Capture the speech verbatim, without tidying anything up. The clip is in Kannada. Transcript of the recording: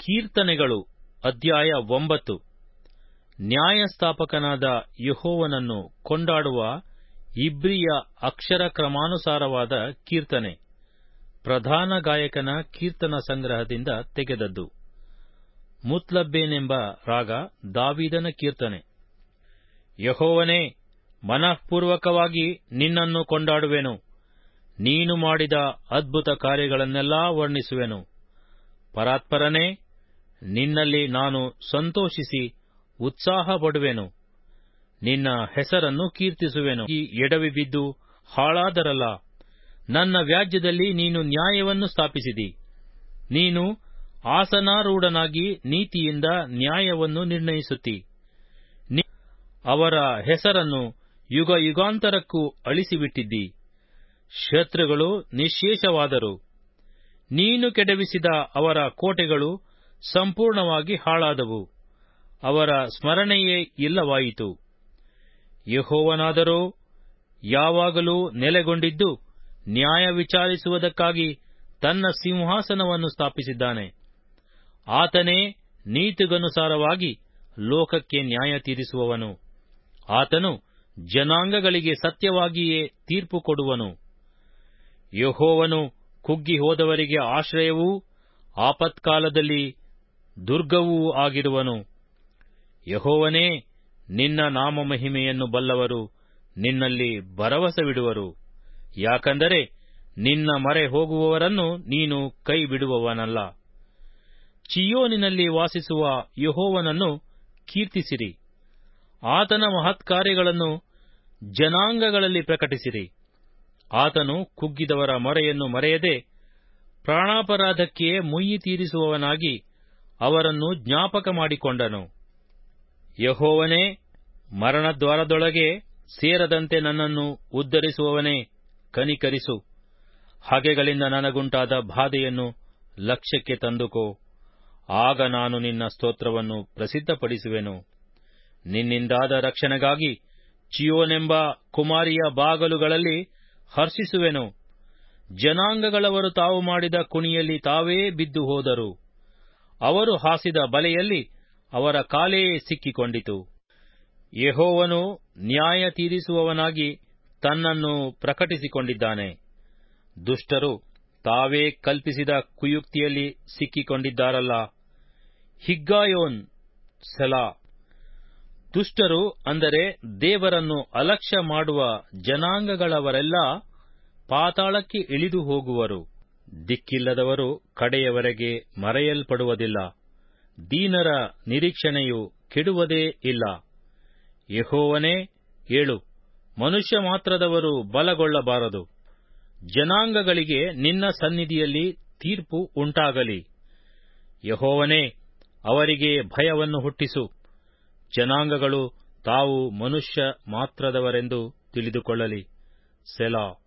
ಕೀರ್ತನೆಗಳು ಅಧ್ಯಾಯ ಒಂಬತ್ತು. ನ್ಯಾಯಸ್ಥಾಪಕನಾದ ಯೆಹೋವನನ್ನು ಕೊಂಡಾಡುವ ಇಬ್ರಿಯ ಅಕ್ಷರ ಕ್ರಮಾನುಸಾರವಾದ ಕೀರ್ತನೆ. ಪ್ರಧಾನ ಗಾಯಕನ ಕೀರ್ತನ ಸಂಗ್ರಹದಿಂದ ತೆಗೆದದ್ದು. ಮುತ್ಲಬ್ಬೇನೆಂಬ ರಾಗ ದಾವೀದನ ಕೀರ್ತನೆ. ಯೆಹೋವನೇ, ಮನಃಪೂರ್ವಕವಾಗಿ ನಿನ್ನನ್ನು ಕೊಂಡಾಡುವೆನು. ನೀನು ಮಾಡಿದ ಅದ್ಭುತ ಕಾರ್ಯಗಳನ್ನೆಲ್ಲಾ ವರ್ಣಿಸುವೆನು. ಪರಾತ್ಪರನೇ, ನಿನ್ನಲ್ಲಿ ನಾನು ಸಂತೋಷಿಸಿ ಉತ್ಸಾಹಪಡುವೆನು. ನಿನ್ನ ಹೆಸರನ್ನು ಕೀರ್ತಿಸುವೆನು. ಈ ಎಡವಿ ಬಿದ್ದು ಹಾಳಾದರಲ್ಲ, ನನ್ನ ವ್ಯಾಜ್ಯದಲ್ಲಿ ನೀನು ನ್ಯಾಯವನ್ನು ಸ್ಥಾಪಿಸಿದಿ. ನೀನು ಆಸನಾರೂಢನಾಗಿ ನೀತಿಯಿಂದ ನ್ಯಾಯವನ್ನು ನಿರ್ಣಯಿಸುತ್ತಿ. ಅವರ ಹೆಸರನ್ನು ಯುಗ ಯುಗಾಂತರಕ್ಕೂ ಅಳಿಸಿಬಿಟ್ಟಿದ್ದಿ. ಶತ್ರುಗಳು ನಿಶ್ಶೇಷವಾದರು. ನೀನು ಕೆಡವಿಸಿದ ಅವರ ಕೋಟೆಗಳು ಸಂಪೂರ್ಣವಾಗಿ ಹಾಳಾದವು. ಅವರ ಸ್ಮರಣೆಯೇ ಇಲ್ಲವಾಯಿತು. ಯೆಹೋವನಾದರೋ ಯಾವಾಗಲೂ ನೆಲೆಗೊಂಡಿದ್ದು, ನ್ಯಾಯ ವಿಚಾರಿಸುವುದಕ್ಕಾಗಿ ತನ್ನ ಸಿಂಹಾಸನವನ್ನು ಸ್ಥಾಪಿಸಿದ್ದಾನೆ. ಆತನೇ ನೀತಿಗನುಸಾರವಾಗಿ ಲೋಕಕ್ಕೆ ನ್ಯಾಯ ತೀರಿಸುವವನು. ಆತನು ಜನಾಂಗಗಳಿಗೆ ಸತ್ಯವಾಗಿಯೇ ತೀರ್ಪು ಕೊಡುವನು. ಯೆಹೋವನು ಕುಗ್ಗಿ ಹೋದವರಿಗೆ ಆಶ್ರಯವೂ ಆಪತ್ಕಾಲದಲ್ಲಿ ದುರ್ಗವೂ ಆಗಿರುವನು. ಯೆಹೋವನೇ, ನಿನ್ನ ನಾಮಮಹಿಮೆಯನ್ನು ಬಲ್ಲವರು ನಿನ್ನಲ್ಲಿ ಭರವಸವಿಡುವರು. ಯಾಕಂದರೆ ನಿನ್ನ ಮೊರೆ ಹೋಗುವವರನ್ನು ನೀನು ಕೈ ಬಿಡುವವನಲ್ಲ. ಚೀಯೋನಿನಲ್ಲಿ ವಾಸಿಸುವ ಯೆಹೋವನನ್ನು ಕೀರ್ತಿಸಿರಿ. ಆತನ ಮಹತ್ಕಾರ್ಯಗಳನ್ನು ಜನಾಂಗಗಳಲ್ಲಿ ಪ್ರಕಟಿಸಿರಿ. ಆತನು ಕುಗ್ಗಿದವರ ಮೊರೆಯನ್ನು ಮರೆಯದೆ ಪ್ರಾಣಾಪರಾಧಕ್ಕೆ ಮುಯ್ಯಿ ತೀರಿಸುವವನಾಗಿ ಅವರನ್ನು ಜ್ಞಾಪಕ ಮಾಡಿಕೊಂಡನು. ಯೆಹೋವನೇ, ಮರಣದ್ವಾರದೊಳಗೆ ಸೇರದಂತೆ ನನ್ನನ್ನು ಉದ್ಧರಿಸುವವನೇ, ಕನಿಕರಿಸು. ಹಗೆಗಳಿಂದ ನನಗುಂಟಾದ ಬಾಧೆಯನ್ನು ಲಕ್ಷ್ಯಕ್ಕೆ ತಂದುಕೋ. ಆಗ ನಾನು ನಿನ್ನ ಸ್ತೋತ್ರವನ್ನು ಪ್ರಸಿದ್ಧಪಡಿಸುವೆನು. ನಿನ್ನಿಂದಾದ ರಕ್ಷಣೆಗಾಗಿ ಚೀಯೋನೆಂಬ ಕುಮಾರಿಯ ಬಾಗಲುಗಳಲ್ಲಿ ಹರ್ಷಿಸುವೆನು. ಜನಾಂಗಗಳವರು ತಾವು ಮಾಡಿದ ಕುಣಿಯಲ್ಲಿ ತಾವೇ ಬಿದ್ದು ಹೋದರು. ಅವರು ಹಾಸಿದ ಬಲೆಯಲ್ಲಿ ಅವರ ಕಾಲೇ ಸಿಕ್ಕಿಕೊಂಡಿತು. ಯೆಹೋವನು ನ್ಯಾಯ ತೀರಿಸುವವನಾಗಿ ತನ್ನನ್ನು ಪ್ರಕಟಿಸಿಕೊಂಡಿದ್ದಾನೆ. ದುಷ್ಟರು ತಾವೇ ಕಲ್ಪಿಸಿದ ಕುಯುಕ್ತಿಯಲ್ಲಿ ಸಿಕ್ಕಿಕೊಂಡಿದ್ದಾರಲ್ಲ. ಹಿಗ್ಗಾಯೋನ್, ಸೆಲಾ. ದುಷ್ಟರು ಅಂದರೆ ದೇವರನ್ನು ಅಲಕ್ಷ್ಯ ಮಾಡುವ ಜನಾಂಗಗಳವರೆಲ್ಲ ಪಾತಾಳಕ್ಕೆ ಇಳಿದು ಹೋಗುವರು. ದಿಕ್ಕಿಲ್ಲದವರು ಕಡೆಯವರೆಗೆ ಮರೆಯಲ್ಪಡುವುದಿಲ್ಲ. ದೀನರ ನಿರೀಕ್ಷಣೆಯು ಕೆಡುವುದೇ ಇಲ್ಲ. ಯೆಹೋವನೇ, ಏಳು. ಮನುಷ್ಯ ಮಾತ್ರದವರು ಬಲಗೊಳ್ಳಬಾರದು. ಜನಾಂಗಗಳಿಗೆ ನಿನ್ನ ಸನ್ನಿಧಿಯಲ್ಲಿ ತೀರ್ಪು ಉಂಟಾಗಲಿ. ಯೆಹೋವನೇ, ಅವರಿಗೆ ಭಯವನ್ನು ಹುಟ್ಟಿಸು. ಜನಾಂಗಗಳು ತಾವು ಮನುಷ್ಯ ಮಾತ್ರದವರೆಂದು ತಿಳಿದುಕೊಳ್ಳಲಿ. ಸೆಲಾ.